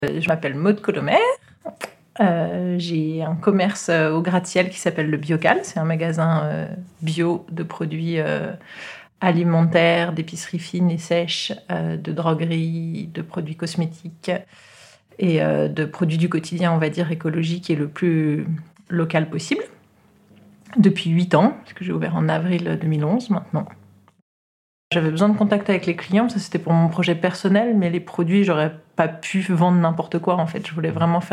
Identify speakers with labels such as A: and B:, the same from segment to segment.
A: Je m'appelle Maude Colomer. J'ai un commerce au gratte-ciel qui s'appelle le Biocal. C'est un magasin bio de produits alimentaires, d'épicerie fine et sèche, de droguerie, de produits cosmétiques et de produits du quotidien, on va dire, écologiques et le plus local possible. Depuis 8 ans, parce que j'ai ouvert en avril 2011 maintenant. J'avais besoin de contact avec les clients, ça c'était pour mon projet personnel, mais les produits, j'aurais pas pu vendre n'importe quoi en fait. Je voulais vraiment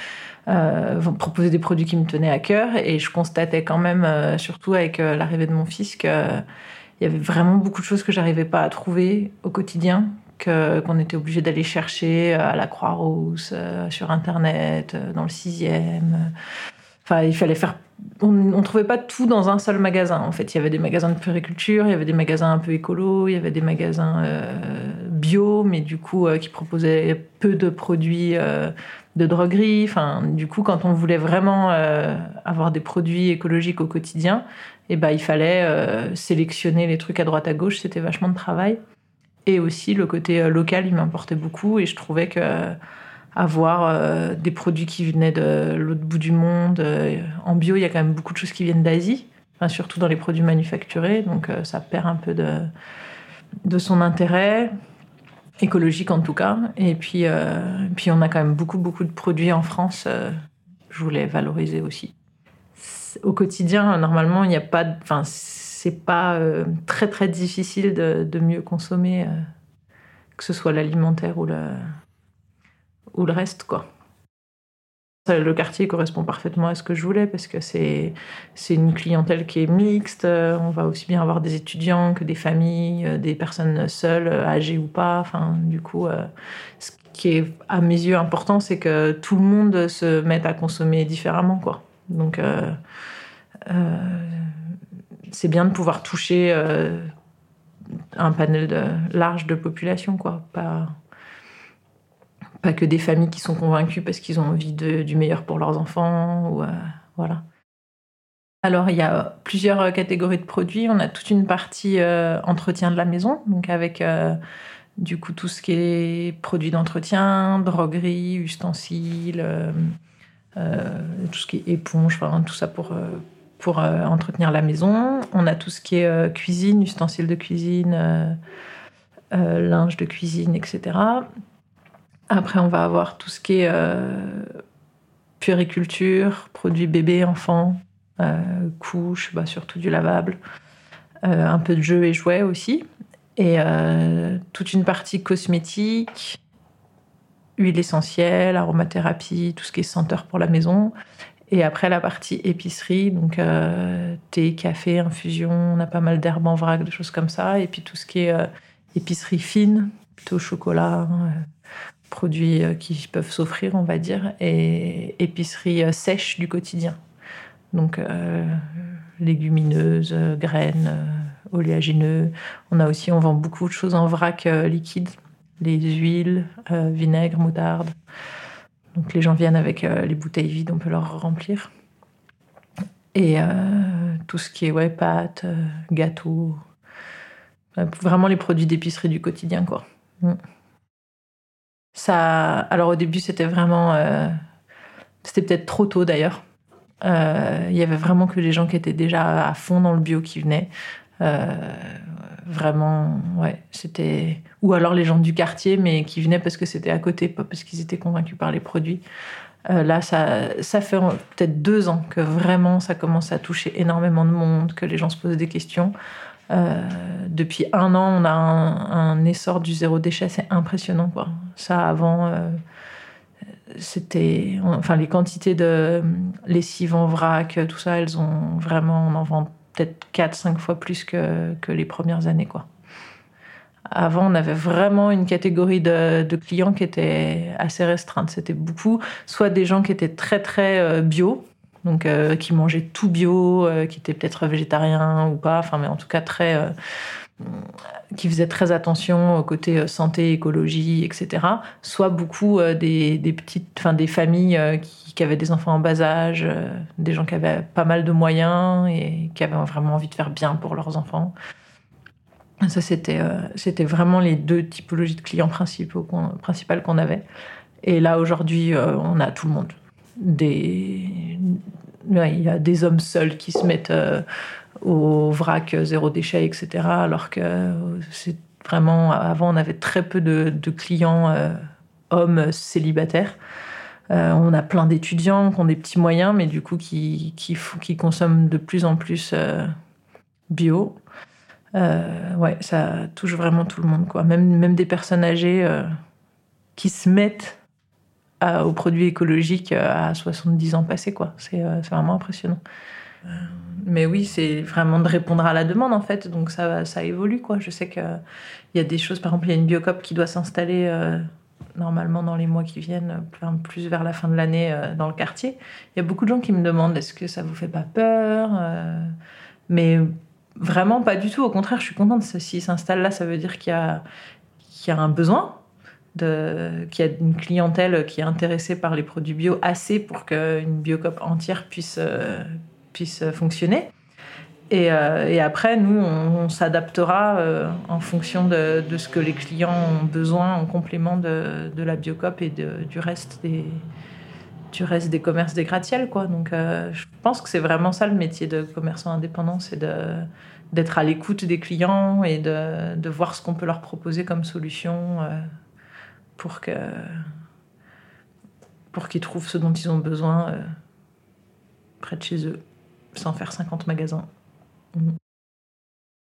A: proposer des produits qui me tenaient à cœur, et je constatais quand même, surtout avec l'arrivée de mon fils, qu'il y avait vraiment beaucoup de choses que j'arrivais pas à trouver au quotidien, qu'on était obligé d'aller chercher à la Croix-Rousse, sur Internet, dans le 6e. Enfin, il fallait faire... On trouvait pas tout dans un seul magasin, en fait. Il y avait des magasins de puriculture, il y avait des magasins un peu écolos, il y avait des magasins bio, mais du coup, qui proposaient peu de produits de droguerie. Enfin, du coup, quand on voulait vraiment avoir des produits écologiques au quotidien, il fallait sélectionner les trucs à droite à gauche. C'était vachement de travail. Et aussi, le côté local, il m'importait beaucoup, et je trouvais que... avoir des produits qui venaient de l'autre bout du monde. En bio, il y a quand même beaucoup de choses qui viennent d'Asie, enfin, surtout dans les produits manufacturés, donc ça perd un peu de son intérêt, écologique en tout cas. Et puis on a quand même beaucoup de produits en France, je voulais valoriser aussi. Au quotidien, normalement, il n'y a pas... Enfin, c'est pas très très difficile de mieux consommer, que ce soit l'alimentaire ou le reste, quoi. Le quartier correspond parfaitement à ce que je voulais, parce que c'est une clientèle qui est mixte. On va aussi bien avoir des étudiants que des familles, des personnes seules, âgées ou pas. Enfin, du coup, ce qui est à mes yeux important, c'est que tout le monde se mette à consommer différemment, quoi. Donc, c'est bien de pouvoir toucher un panel large de population, quoi. Pas que des familles qui sont convaincues parce qu'ils ont envie du meilleur pour leurs enfants. Voilà. Alors, il y a plusieurs catégories de produits. On a toute une partie entretien de la maison, donc avec du coup tout ce qui est produits d'entretien, droguerie, ustensiles, tout ce qui est éponge, enfin, tout ça pour entretenir la maison. On a tout ce qui est cuisine, ustensiles de cuisine, linge de cuisine, etc. Après, on va avoir tout ce qui est puériculture, produits bébés, enfants, couches, surtout du lavable, un peu de jeux et jouets aussi, et toute une partie cosmétique, huile essentielle, aromathérapie, tout ce qui est senteur pour la maison. Et après, la partie épicerie, donc thé, café, infusion, on a pas mal d'herbes en vrac, des choses comme ça. Et puis tout ce qui est épicerie fine, plutôt chocolat, produits qui peuvent s'offrir, on va dire, et épicerie sèche du quotidien. Donc, légumineuses, graines, oléagineux. On vend beaucoup de choses en vrac liquide, les huiles, vinaigre, moutarde. Donc, les gens viennent avec les bouteilles vides, on peut leur remplir. Et tout ce qui est pâtes, gâteaux, vraiment les produits d'épicerie du quotidien, quoi. Alors au début, c'était vraiment... c'était peut-être trop tôt d'ailleurs. Il y avait vraiment que les gens qui étaient déjà à fond dans le bio qui venaient. Vraiment, ouais, c'était... Ou alors les gens du quartier, mais qui venaient parce que c'était à côté, pas parce qu'ils étaient convaincus par les produits. Là, ça fait peut-être 2 ans que vraiment ça commence à toucher énormément de monde, que les gens se posent des questions. Depuis 1 an, on a un essor du zéro déchet, c'est impressionnant, quoi. Ça, avant, c'était... Enfin, les quantités de lessive en vrac, tout ça, elles ont vraiment... On en vend peut-être 4-5 fois plus que les premières années, quoi. Avant, on avait vraiment une catégorie de clients qui était assez restreinte. C'était beaucoup, soit des gens qui étaient très, très bio, donc qui mangeaient tout bio, qui étaient peut-être végétariens ou pas, enfin, mais en tout cas très... qui faisaient très attention au côté santé, écologie, etc. Soit beaucoup des familles qui avaient des enfants en bas âge, des gens qui avaient pas mal de moyens et qui avaient vraiment envie de faire bien pour leurs enfants. Ça, c'était vraiment les 2 typologies de clients principales qu'on avait. Et là, aujourd'hui, on a tout le monde. Il y a des hommes seuls qui se mettent au vrac zéro déchet, etc. Alors que c'est vraiment... Avant, on avait très peu de clients hommes célibataires. On a plein d'étudiants qui ont des petits moyens, mais du coup qui consomment de plus en plus bio. Ouais, ça touche vraiment tout le monde, quoi. Même des personnes âgées qui se mettent aux produits écologiques à 70 ans passés, quoi. C'est vraiment impressionnant. Mais oui, c'est vraiment de répondre à la demande, en fait. Donc ça évolue, quoi. Je sais qu'il y a des choses, par exemple, il y a une Biocop qui doit s'installer normalement dans les mois qui viennent, plus vers la fin de l'année dans le quartier. Il y a beaucoup de gens qui me demandent, est-ce que ça vous fait pas peur mais vraiment pas du tout. Au contraire, je suis contente. S'il s'installe là, ça veut dire qu'il y a un besoin, qu'il y a une clientèle qui est intéressée par les produits bio assez pour qu'une Biocop entière puisse fonctionner. Et après, nous, on s'adaptera en fonction de ce que les clients ont besoin en complément de la Biocop et du reste des commerces des gratte-ciel, quoi. Donc, je pense que c'est vraiment ça le métier de commerçant indépendant, c'est d'être à l'écoute des clients et de voir ce qu'on peut leur proposer comme solution pour qu'ils trouvent ce dont ils ont besoin près de chez eux, sans faire 50 magasins.